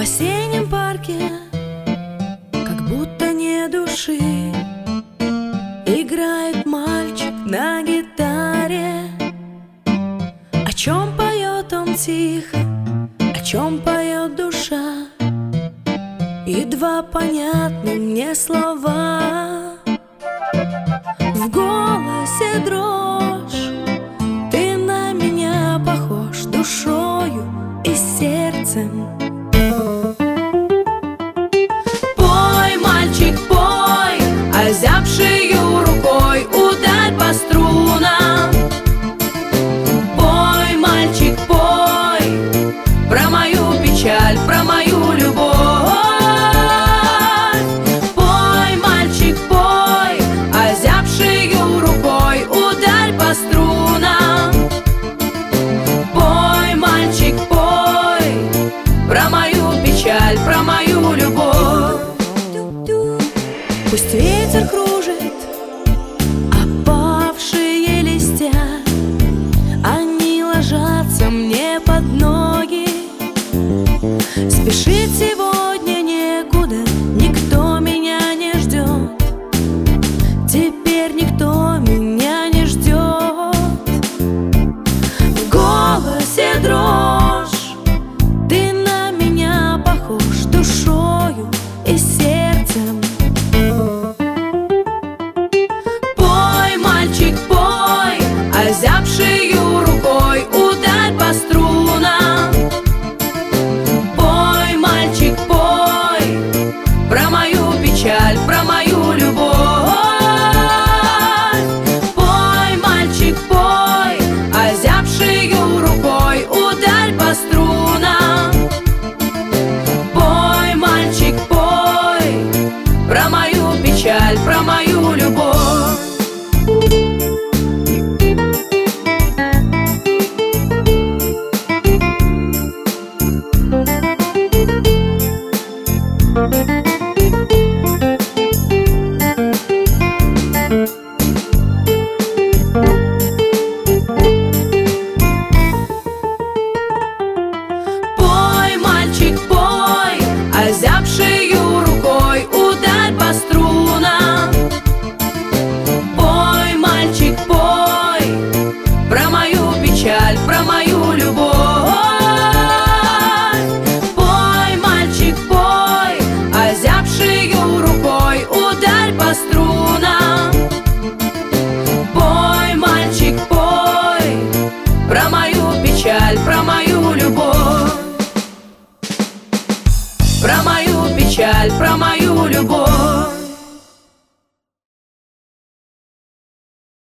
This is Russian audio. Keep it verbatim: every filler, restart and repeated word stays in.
осеннем парке, как будто не души, играет мальчик на гитаре. О чем поет он тихо, о чем поет душа, едва понятны мне слова. В голосе дрожь, ты на меня похож душою и сердцем. Пой, мальчик, пой, озябшею рукой ударь по струнам. Пой, мальчик, пой, про мою печаль, про мою любовь. Пой, мальчик, пой, озябшею рукой ударь по струнам. Пой, мальчик, пой, про мою печаль, про мою любовь. Пусть ветер кружит опавшие листья, они ложатся мне под ноги. Спешит сегодня